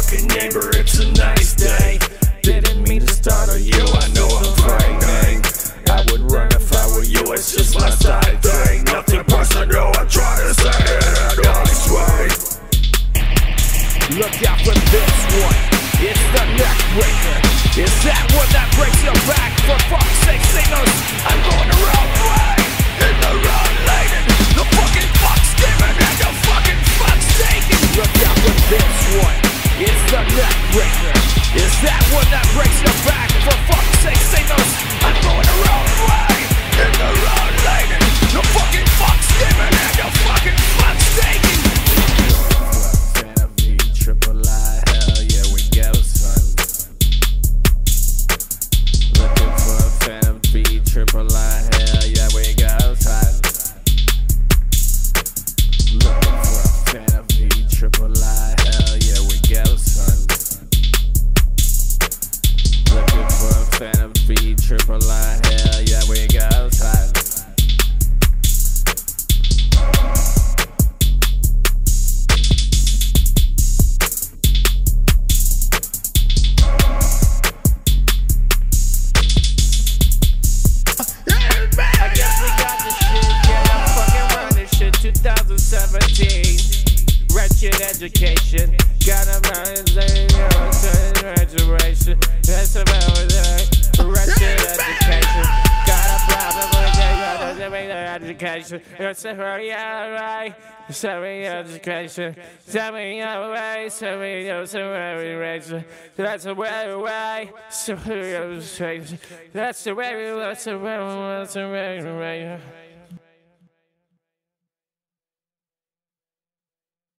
fucking neighbor, it's a nice day. Didn't mean to startle you, I know I'm frightening. I would run if I were you, it's just my side thing. Nothing personal, I try to say it in a nice way. Look out for this one, it's the neck breaker. Is that one that breaks your back? For fuck's sake, signals, I'm going the wrong way. In the wrong lane, and the fucking fuck's giving and the fucking fuck's taking. Look out for this one, it's the neck breaker. Is that one that breaks your back? For fuck's sake, signals, I'm going the wrong way. In the wrong lane, and the fucking fuck's giving and the fucking fuck's taking. Triple I, hell yeah, we go, son. Looking for a Phantom V, triple I, hell yeah, we go, son. Looking for a Phantom V, triple I, hell yeah, we go, son. Looking for a Phantom V, triple I, hell yeah, we go, son. I guess we got the shit, yeah, I'm fucking running shit. 2017, wretched education. Got a mountain, graduation. That's about it, wretched education. Got a problem with education. It's a very alright. Semi education. Semi away, semi education. That's the way. Semi education. That's the way.